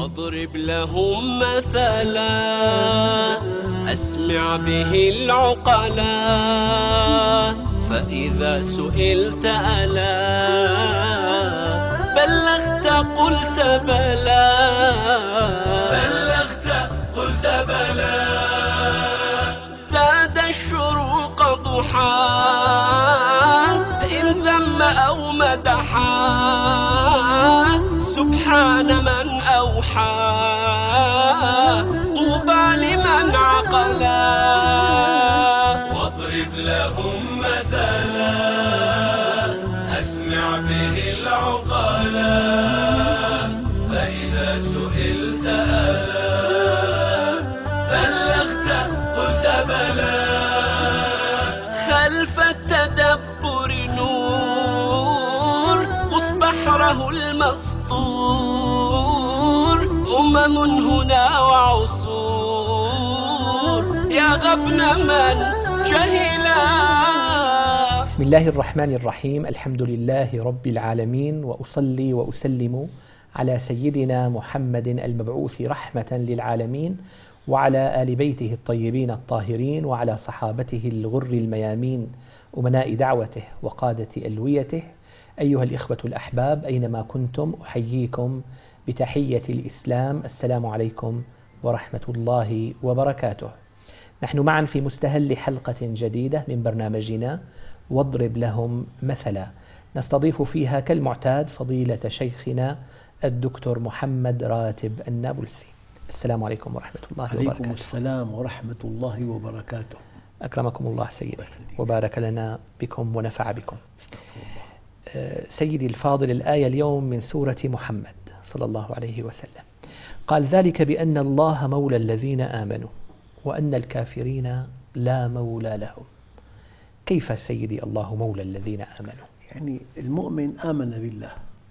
واضرب لهم مثلا أسمع به العقلا، فإذا سئلت ألا بلغت قلت بلى، زاد الشروق ضحى إن ذم أو مدحا، سبحان من أوحى طوبى لمن عقلا. واضرب لهم مثلا أسمع به العقلا، فإذا سئلت ألا بلغت قلت بلى. خلف التدبر نور بحره المسطور، هنا وعصور يا غبن من جهلا. بسم الله الرحمن الرحيم، الحمد لله رب العالمين، وأصلي وأسلم على سيدنا محمد المبعوث رحمة للعالمين، وعلى آل بيته الطيبين الطاهرين، وعلى صحابته الغر الميامين أمناء دعوته وقادة ألويته. أيها الإخوة الأحباب أينما كنتم، أحييكم بتحية الإسلام، السلام عليكم ورحمة الله وبركاته. نحن معا في مستهل حلقة جديدة من برنامجنا واضرب لهم مثلا، نستضيف فيها كالمعتاد فضيلة شيخنا الدكتور محمد راتب النابلسي. السلام عليكم ورحمة الله وبركاته. عليكم السلام ورحمة الله وبركاته. أكرمكم الله سيدي وبارك لنا بكم ونفع بكم. سيدي الفاضل، الآية اليوم من سورة محمد صلى الله عليه وسلم، قال: ذلك بأن الله مولى الذين آمنوا وأن الكافرين لا مولى لهم. كيف سيدي الله مولى الذين آمنوا؟ يعني المؤمن آمن بالله،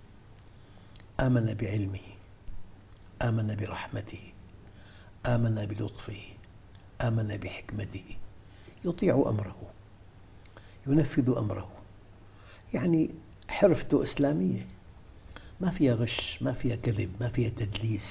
آمن بعلمه، آمن برحمته، آمن بلطفه، آمن بحكمته، يطيع أمره، ينفذ أمره. يعني حرفته إسلامية، ما فيها غش، ما فيها كذب، ما فيها تدليس.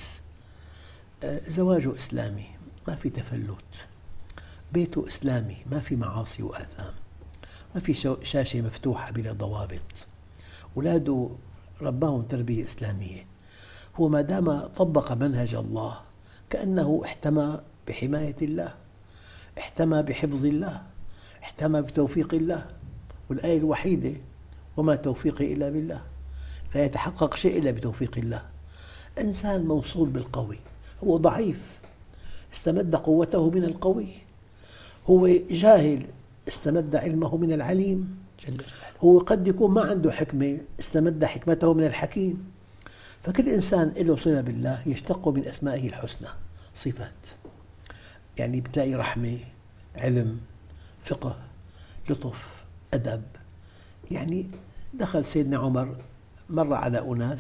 زواجه إسلامي، ما في تفلت. بيته إسلامي، ما في معاصي وآثام، ما في شاشة مفتوحة بلا ضوابط. أولاده رباهم تربية إسلامية. هو ما دام طبق منهج الله كأنه احتمى بحماية الله، احتمى بحفظ الله، احتمى بتوفيق الله. والآية الوحيدة: وما توفيقي إلا بالله. لا يتحقق شيء إلا بتوفيق الله. إنسان موصول بالقوي، هو ضعيف استمد قوته من القوي. هو جاهل استمد علمه من العليم. هو قد يكون ما عنده حكمة، استمد حكمته من الحكيم. فكل إنسان له صلة بالله يشتق من أسمائه الحسنى صفات. يعني بتلاقي رحمة، علم، فقه، لطف، أدب. يعني دخل سيدنا عمر، مر على أناس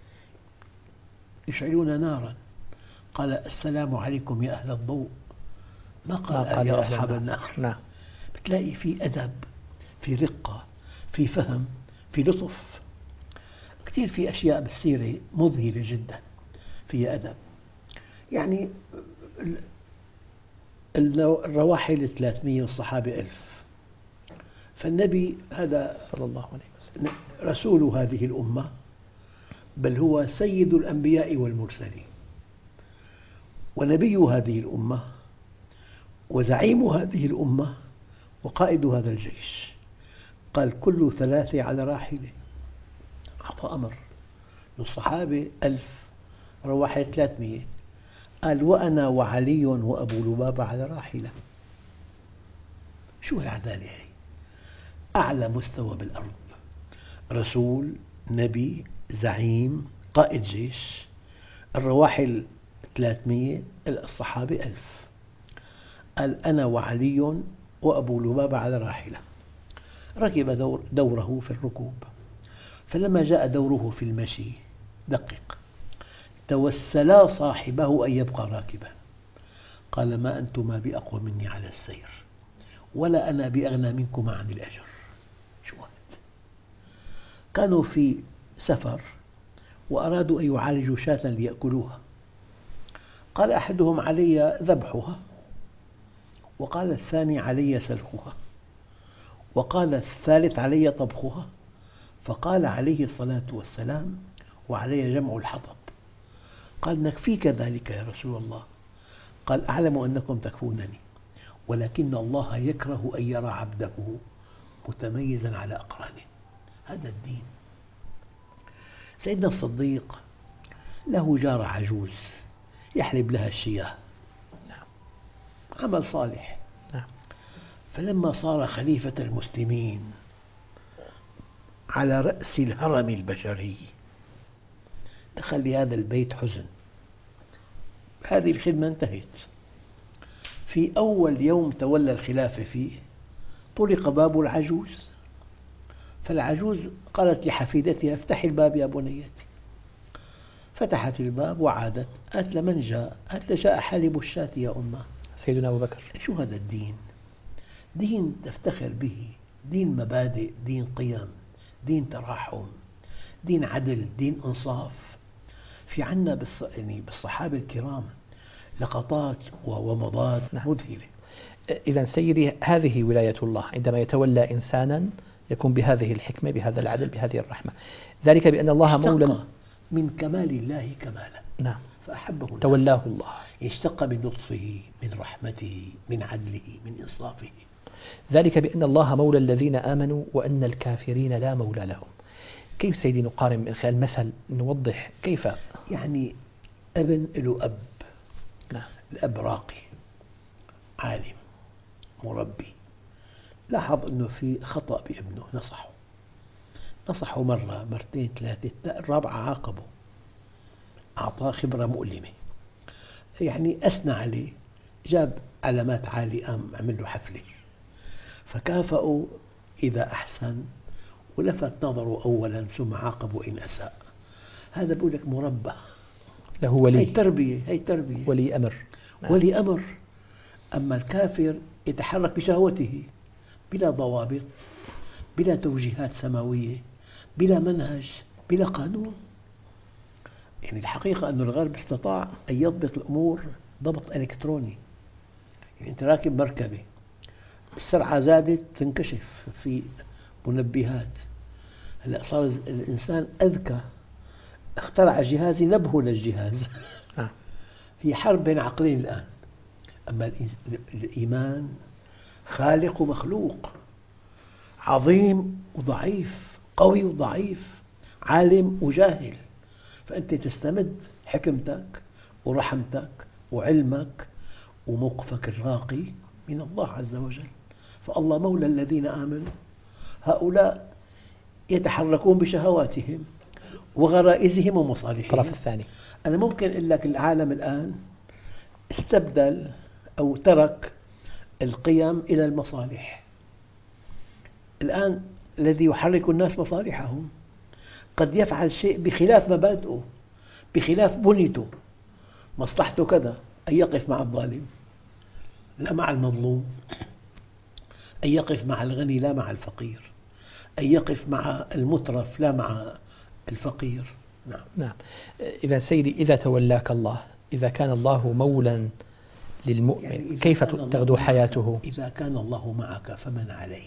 يشعلون نارا، قال: السلام عليكم يا أهل الضوء، ما قال يا أصحاب النار. نعم. بتلاقي في أدب، في رقة، في فهم، في لطف. كثير في أشياء بالسيرة مذهلة جدا فيها أدب. يعني الرواحل 300 والصحابة 1000. فالنبي هذا صلى الله عليه وسلم رسول هذه الأمة، بل هو سيد الأنبياء والمرسلين، ونبي هذه الأمة، وزعيم هذه الأمة، وقائد هذا الجيش. قال: كل 3 على راحلة. أعطى أمر للصحابة 1000، رواحل 300. قال: وأنا وعلي وأبو لبابة على راحلة. شو العدالة هي؟ أعلى مستوى بالأرض، رسول، نبي، زعيم، قائد جيش. الرواحل 300، الصحابة 1000. قال: أنا وعلي وأبو لبابة على راحلة. ركب دوره في الركوب، فلما جاء دوره في المشي دقق، توسلا صاحبه أن يبقى راكبا. قال: ما أنتما بأقوى مني على السير، ولا أنا بأغنى منكما عن الأجر. شو هذا؟ كانوا في سفر وأرادوا أن يعالجوا شاة ليأكلوها، قال أحدهم: علي ذبحها، وقال الثاني: علي سلخها، وقال الثالث: علي طبخها، فقال عليه الصلاة والسلام: وعلي جمع الحطب. قال: نكفيك ذلك يا رسول الله. قال: أعلم أنكم تكفونني، ولكن الله يكره أن يرى عبده متميزا على أقرانه. هذا الدين. سيدنا الصديق له جارة عجوز يحلب لها الشياه، عمل صالح. فلما صار خليفة المسلمين على رأس الهرم البشري دخل لهذا البيت حزن. هذه الخدمة انتهت. في أول يوم تولى الخلافة فيه طرق باب العجوز، فالعجوز قالت لحفيدتها: افتحي الباب يا بنيتي. فتحت الباب وعادت، قالت: لمن جاء؟ قالت: جاء حالب الشاة يا أمه. سيدنا أبو بكر. شو هذا الدين؟ دين تفتخر به، دين مبادئ، دين قيم، دين تراحم، دين عدل، دين إنصاف. في عنا بالصحابة الكرام لقطات وومضات مذهلة. إذا سيدي، هذه ولاية الله، عندما يتولى إنسانا يكون بهذه الحكمة، بهذا العدل، بهذه الرحمة، ذلك بأن الله مولى من كمال الله كمالا. نعم. فأحبه الله، تولاه الله، اشتق من لطفه، من رحمته، من عدله، من إنصافه. ذلك بأن الله مولى الذين آمنوا وأن الكافرين لا مولى لهم. كيف سيدي نقارن من خلال مثل نوضح كيف؟ يعني ابن له أب. نعم. الأب راقي عالم مربي، لاحظ أنه في خطأ بابنه، نصحه مرة مرتين ثلاثة، الرابعة عاقبه، أعطاه خبرة مؤلمة، يعني أثنى عليه، جاب علامات عالية، عمل له حفلة، فكافأه إذا أحسن ولفت نظره أولا ثم عاقبه إن أساء. هذا بقول لك مربى، له ولي، هي تربية، ولي أمر. نعم. ولي أمر. أما الكافر يتحرك بشهوته بلا ضوابط، بلا توجيهات سماوية، بلا منهج، بلا قانون. يعني الحقيقة أن الغرب استطاع أن يضبط الأمور ضبط إلكتروني. يعني أنت راكب مركبة، السرعة زادت تنكشف في منبهات. هلأ صار الإنسان أذكى، اخترع جهاز ينبه للجهاز. في حرب بين عقلين الآن. أما الإيمان خالق ومخلوق، عظيم وضعيف، قوي وضعيف، عالم وجاهل. فأنت تستمد حكمتك ورحمتك وعلمك وموقفك الراقي من الله عز وجل. فالله مولى الذين آمنوا، هؤلاء يتحركون بشهواتهم وغرائزهم ومصالحهم. الطرف الثاني، أنا ممكن أقول لك العالم الآن استبدل أو ترك القيم إلى المصالح. الآن الذي يحرك الناس مصالحهم، قد يفعل شيء بخلاف مبادئه، بخلاف بنيته، مصلحته كذا، أن يقف مع الظالم لا مع المظلوم، أن يقف مع الغني لا مع الفقير، أن يقف مع المترف لا مع الفقير. نعم. إذا سيدي، إذا تولاك الله، إذا كان الله مولا للمؤمن، يعني كيف تغدو حياته؟ إذا كان الله معك فمن عليك؟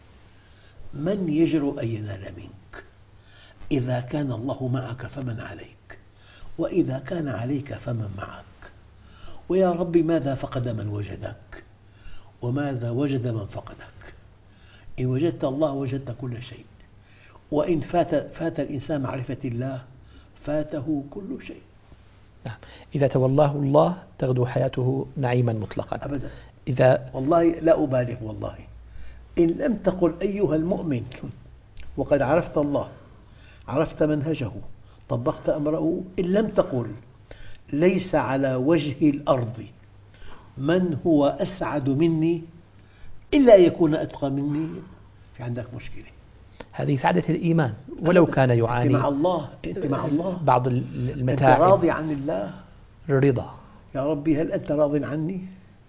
من يجرؤ أن ينال منك؟ إذا كان الله معك فمن عليك؟ وإذا كان عليك فمن معك؟ ويا رب ماذا فقد من وجدك؟ وماذا وجد من فقدك؟ إن وجدت الله وجدت كل شيء، وإن فات الإنسان معرفة الله فاته كل شيء. نعم. إذا تولاه الله تغدو حياته نعيما مطلقا أبدا. إذا والله لا أبالغ، والله إن لم تقل أيها المؤمن وقد عرفت الله، عرفت منهجه، طبقت أمره، إن لم تقل ليس على وجه الأرض من هو أسعد مني إلا أن يكون أتقى مني، في عندك مشكلة. هذه سعادة الإيمان، ولو كان يعاني. أنت مع الله بعض المتاعب. أنت راضي عن الله، الرضا. يا ربي هل أنت راض عني؟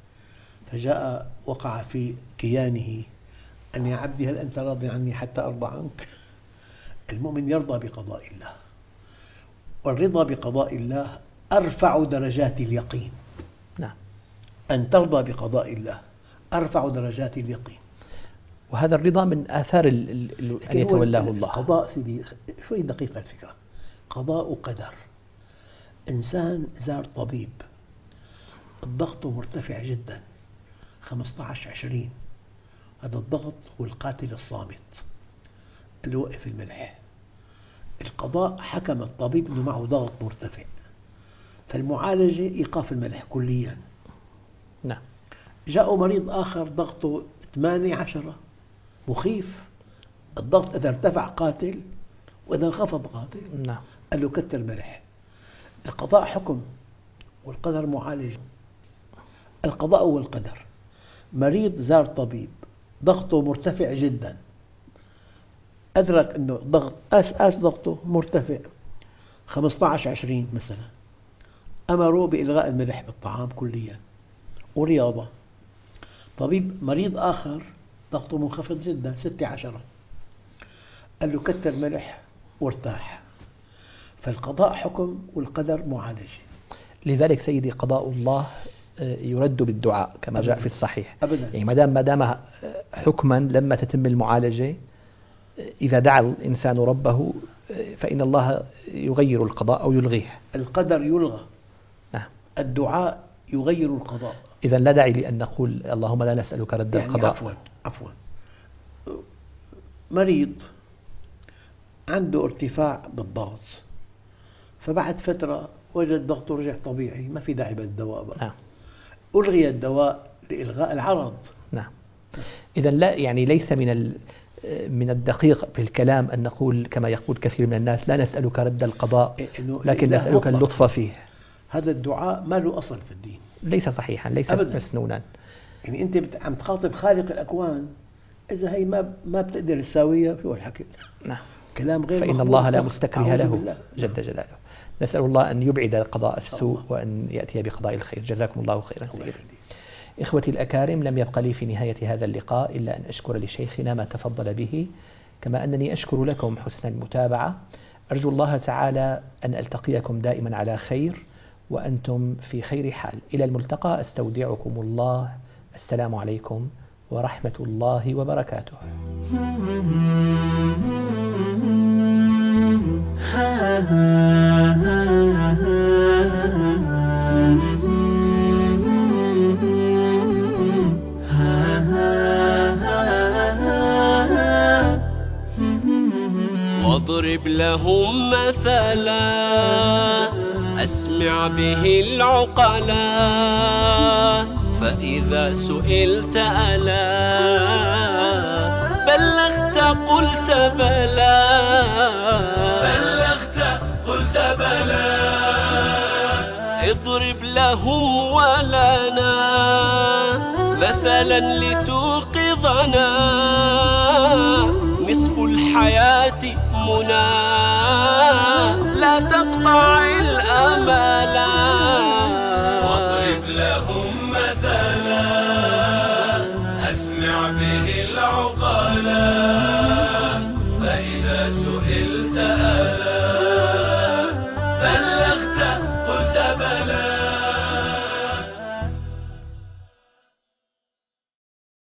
فجاء وقع في كيانه أن يا عبدي هل أنت راض عني حتى أرضى عنك؟ المؤمن يرضى بقضاء الله، والرضا بقضاء الله أرفع درجات اليقين. نعم. أن ترضى بقضاء الله أرفع درجات اليقين. وهذا الرضا من آثار أن يتولاه الله. قضاء سيدي شوي دقيقة الفكرة. قضاء وقدر. إنسان زار طبيب الضغط مرتفع جدا 15-20، هذا الضغط هو القاتل الصامت اللي وقف الملح. القضاء حكم الطبيب أنه معه ضغط مرتفع، فالمعالجة إيقاف الملح كليا. نعم. جاء مريض آخر ضغطه 8-10، مخيف، الضغط إذا ارتفع قاتل وإذا انخفض قاتل. نعم. قال له كتر ملح. القضاء حكم والقدر معالجة. القضاء والقدر. مريض زار طبيب ضغطه مرتفع جدا، أدرك أنه ضغطه مرتفع 15-20 مثلا، أمره بإلغاء الملح بالطعام كليا ورياضة. طبيب مريض آخر ضغطه منخفض جدا 6-10، قال له كتر ملح وارتاح. فالقضاء حكم والقدر معالجة. لذلك سيدي قضاء الله يرد بالدعاء كما جاء في الصحيح. أبدا. يعني ما دام حكما لما تتم المعالجة، إذا دعا الإنسان ربه فإن الله يغير القضاء أو يلغيه. القدر يلغى. نعم. الدعاء يغير القضاء. إذا لا داعي لأن نقول اللهم لا نسألك رد يعني القضاء. عفوا مريض عنده ارتفاع بالضغط، فبعد فترة وجد ضغطه رجع طبيعي، ما في داعي بالدواء بقى. نعم. ألغي الدواء لإلغاء العرض. نعم. إذا لا، يعني ليس من الدقيق في الكلام أن نقول كما يقول كثير من الناس لا نسألك رد القضاء لكن نسألك اللطف فيه. هذا الدعاء ما له أصل في الدين، ليس صحيحا، ليس مسنونا. يعني أنت عم تخاطب خالق الأكوان، إذا هي ما بتقدر تساويها شو الحكي؟ نعم. كلام غير فإن الله لا مستكره له جل جلاله. نسأل الله أن يبعد قضاء السوء وأن يأتي بقضاء الخير. جزاكم الله خيرا سيدي. إخوتي الأكارم، لم يبق لي في نهاية هذا اللقاء إلا أن أشكر لشيخنا ما تفضل به، كما أنني أشكر لكم حسن المتابعة. أرجو الله تعالى أن ألتقيكم دائما على خير وأنتم في خير حال. إلى الملتقى، أستودعكم الله. السلام عليكم ورحمة الله وبركاته. واضرب لهم مثلا أسمع به العقلا، فإذا سئلت ألا بلغت قلت بلى، بلغت قلت بلى. اضرب لهم ولنا مثلا لتوقظنا، نصف الحياة منى لا تقطع الأملا.